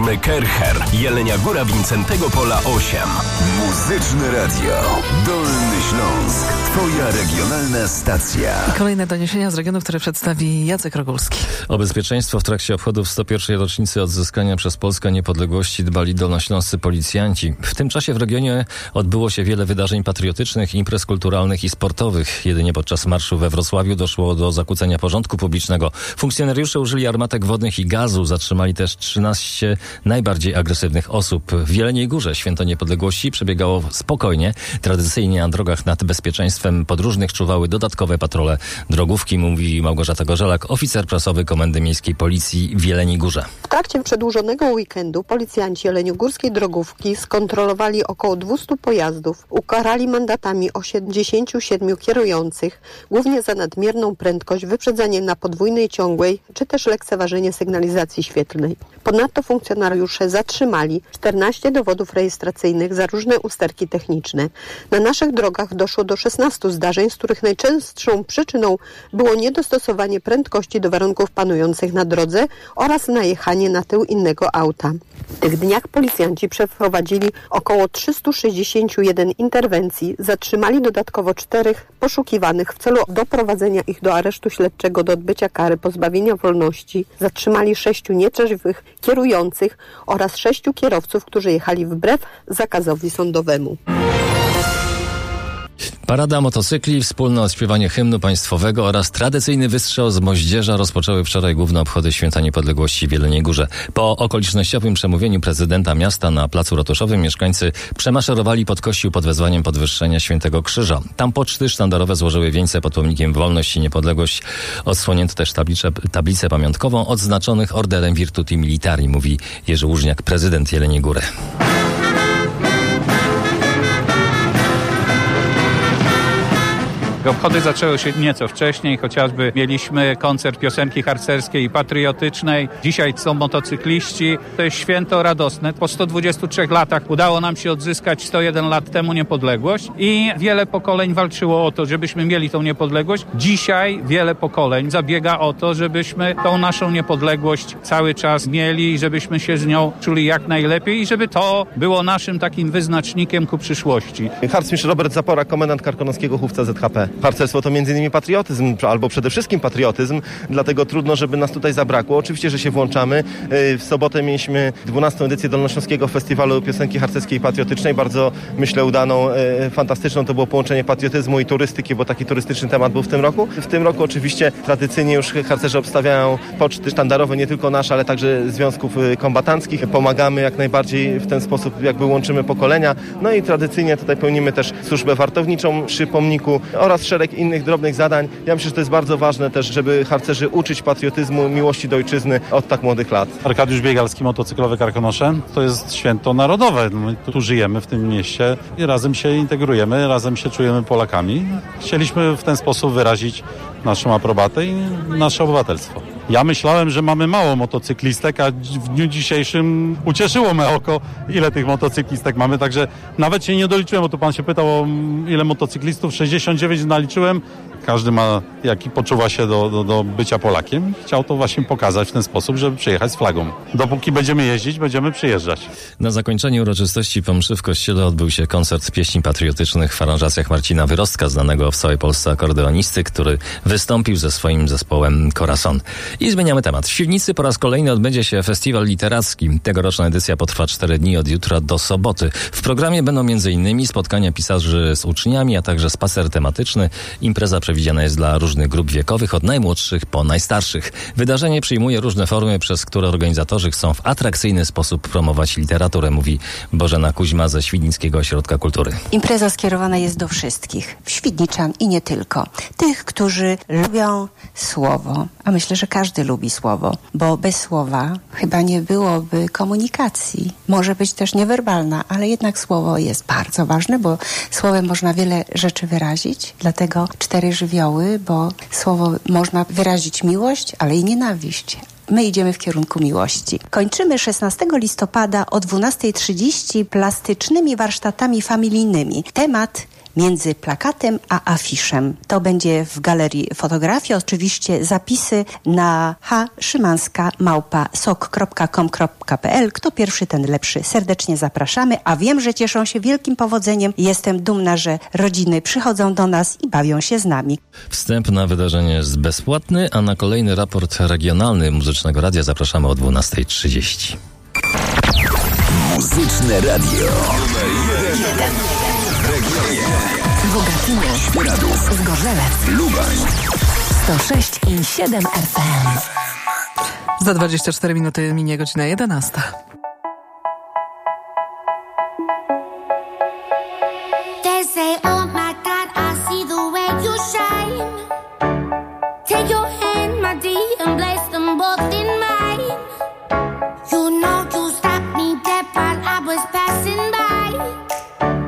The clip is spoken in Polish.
Bramy Kercher, Jelenia Góra Wincentego Pola 8. Muzyczne Radio, Dolny Śląsk, twoja regionalna stacja. I kolejne doniesienia z regionu, które przedstawi Jacek Rogulski. O bezpieczeństwo w trakcie obchodów 101. rocznicy odzyskania przez Polskę niepodległości dbali dolnośląscy policjanci. W tym czasie w regionie odbyło się wiele wydarzeń patriotycznych, imprez kulturalnych i sportowych. Jedynie podczas marszu we Wrocławiu doszło do zakłócenia porządku publicznego. Funkcjonariusze użyli armatek wodnych i gazu. Zatrzymali też 13 najbardziej agresywnych osób. W Jeleniej Górze święto niepodległości przebiegało spokojnie. Tradycyjnie na drogach nad bezpieczeństwem podróżnych czuwały dodatkowe patrole drogówki, mówi Małgorzata Gorzelak, oficer prasowy Komendy Miejskiej Policji w Jeleniej Górze. W trakcie przedłużonego weekendu policjanci jeleniogórskiej drogówki skontrolowali około 200 pojazdów, ukarali mandatami 87 kierujących, głównie za nadmierną prędkość, wyprzedzenie na podwójnej ciągłej, czy też lekceważenie sygnalizacji świetlnej. Ponadto funkcjonariusze zatrzymali 14 dowodów rejestracyjnych za różne usterki techniczne. Na naszych drogach doszło do 16 zdarzeń, z których najczęstszą przyczyną było niedostosowanie prędkości do warunków panujących na drodze oraz najechanie na tył innego auta. W tych dniach policjanci przeprowadzili około 361 interwencji, zatrzymali dodatkowo 4 poszukiwanych w celu doprowadzenia ich do aresztu śledczego do odbycia kary pozbawienia wolności, zatrzymali 6 nietrzeźwych kierujących oraz 6 kierowców, którzy jechali wbrew zakazowi sądowemu. Parada motocykli, wspólne odśpiewanie hymnu państwowego oraz tradycyjny wystrzał z moździerza rozpoczęły wczoraj główne obchody Święta Niepodległości w Jeleniej Górze. Po okolicznościowym przemówieniu prezydenta miasta na Placu Ratuszowym mieszkańcy przemaszerowali pod kościół pod wezwaniem podwyższenia Świętego Krzyża. Tam poczty sztandarowe złożyły wieńce pod pomnikiem Wolność i Niepodległość. Odsłonięto też tablicę pamiątkową odznaczonych orderem Virtuti Militari, mówi Jerzy Łużniak, prezydent Jeleniej Góry. Obchody zaczęły się nieco wcześniej, chociażby mieliśmy koncert piosenki harcerskiej i patriotycznej. Dzisiaj są motocykliści. To jest święto radosne. Po 123 latach udało nam się odzyskać 101 lat temu niepodległość i wiele pokoleń walczyło o to, żebyśmy mieli tą niepodległość. Dzisiaj wiele pokoleń zabiega o to, żebyśmy tą naszą niepodległość cały czas mieli i żebyśmy się z nią czuli jak najlepiej i żeby to było naszym takim wyznacznikiem ku przyszłości. Harcmistrz Robert Zapora, komendant Karkonoskiego Chówca ZHP. Harcerstwo to m.in. patriotyzm, albo przede wszystkim patriotyzm, dlatego trudno, żeby nas tutaj zabrakło. Oczywiście, że się włączamy. W sobotę mieliśmy 12. edycję Dolnośląskiego Festiwalu Piosenki Harcerskiej i Patriotycznej. Bardzo, myślę, udaną, fantastyczną. To było połączenie patriotyzmu i turystyki, bo taki turystyczny temat był w tym roku. W tym roku oczywiście tradycyjnie już harcerze obstawiają poczty sztandarowe, nie tylko nasze, ale także związków kombatanckich. Pomagamy jak najbardziej w ten sposób, jakby łączymy pokolenia. No i tradycyjnie tutaj pełnimy też służbę wartowniczą przy pomniku oraz szereg innych drobnych zadań. Ja myślę, że to jest bardzo ważne też, żeby harcerzy uczyć patriotyzmu, miłości do ojczyzny od tak młodych lat. Arkadiusz Biegalski, motocyklowy Karkonosze. To jest święto narodowe. My tu żyjemy w tym mieście i razem się integrujemy, razem się czujemy Polakami. Chcieliśmy w ten sposób wyrazić naszą aprobatę i nasze obywatelstwo. Ja myślałem, że mamy mało motocyklistek, a w dniu dzisiejszym ucieszyło me oko, ile tych motocyklistek mamy, także nawet się nie doliczyłem, bo tu pan się pytał o ile motocyklistów, 69 naliczyłem. Każdy ma, jaki poczuwa się do bycia Polakiem. Chciał to właśnie pokazać w ten sposób, żeby przyjechać z flagą. Dopóki będziemy jeździć, będziemy przyjeżdżać. Na zakończenie uroczystości po mszy w kościele odbył się koncert pieśni patriotycznych w aranżacjach Marcina Wyrostka, znanego w całej Polsce akordeonisty, który wystąpił ze swoim zespołem Corazon. I zmieniamy temat. W Świdnicy po raz kolejny odbędzie się festiwal literacki. Tegoroczna edycja potrwa 4 dni od jutra do soboty. W programie będą m.in. spotkania pisarzy z uczniami, a także spacer tematyczny. Impreza przewidziana jest dla różnych grup wiekowych, od najmłodszych po najstarszych. Wydarzenie przyjmuje różne formy, przez które organizatorzy chcą w atrakcyjny sposób promować literaturę, mówi Bożena Kuźma ze Świdnickiego Ośrodka Kultury. Impreza skierowana jest do wszystkich, świdniczan i nie tylko. Tych, którzy lubią słowo, a myślę, że każdy lubi słowo, bo bez słowa chyba nie byłoby komunikacji. Może być też niewerbalna, ale jednak słowo jest bardzo ważne, bo słowem można wiele rzeczy wyrazić, dlatego 4 żywioły, bo słowo można wyrazić miłość, ale i nienawiść. My idziemy w kierunku miłości. Kończymy 16 listopada o 12:30 plastycznymi warsztatami familijnymi. Temat między plakatem a afiszem. To będzie w Galerii Fotografii. Oczywiście zapisy na hszymanska@sok.com.pl. Kto pierwszy, ten lepszy. Serdecznie zapraszamy, a wiem, że cieszą się wielkim powodzeniem. Jestem dumna, że rodziny przychodzą do nas i bawią się z nami. Wstęp na wydarzenie jest bezpłatny, a na kolejny raport regionalny Muzycznego Radia zapraszamy o 12:30. Muzyczne Radio. W regionie. Bogatynia, Świeradów, Zgorzelec, Lubań. 106,7 FM. Za 24 minuty minie godzina 11.